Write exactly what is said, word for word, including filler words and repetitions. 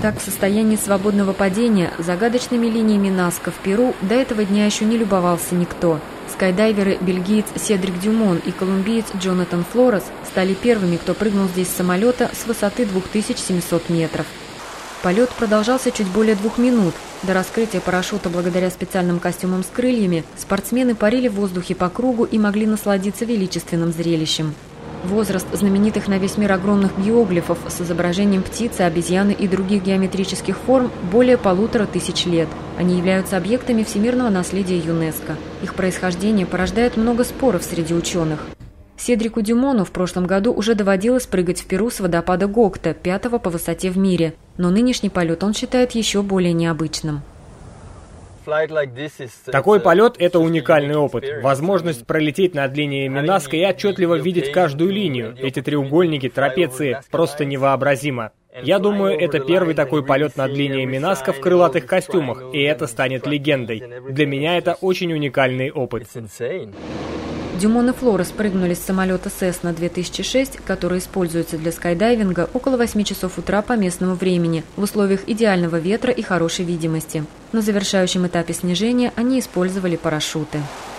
Так, в состоянии свободного падения загадочными линиями Наска в Перу до этого дня еще не любовался никто. Скайдайверы бельгиец Седрик Дюмон и колумбиец Джонатан Флорес стали первыми, кто прыгнул здесь с самолета с высоты двух тысяч семисот метров. Полет продолжался чуть более двух минут. До раскрытия парашюта благодаря специальным костюмам с крыльями спортсмены парили в воздухе по кругу и могли насладиться величественным зрелищем. Возраст знаменитых на весь мир огромных геоглифов с изображением птицы, обезьяны и других геометрических форм более полутора тысяч лет. Они являются объектами всемирного наследия ЮНЕСКО. Их происхождение порождает много споров среди ученых. Седрику Дюмону в прошлом году уже доводилось прыгать в Перу с водопада Гокта, пятого по высоте в мире. Но нынешний полет он считает еще более необычным. Такой полет – это уникальный опыт. Возможность пролететь над линиями Наска и отчетливо видеть каждую линию. Эти треугольники, трапеции – просто невообразимо. Я думаю, это первый такой полет над линиями Наска в крылатых костюмах, и это станет легендой. Для меня это очень уникальный опыт. Дюмон и Флорес прыгнули с самолета Cessna две тысячи шесть, который используется для скайдайвинга, около восьми часов утра по местному времени, в условиях идеального ветра и хорошей видимости. На завершающем этапе снижения они использовали парашюты.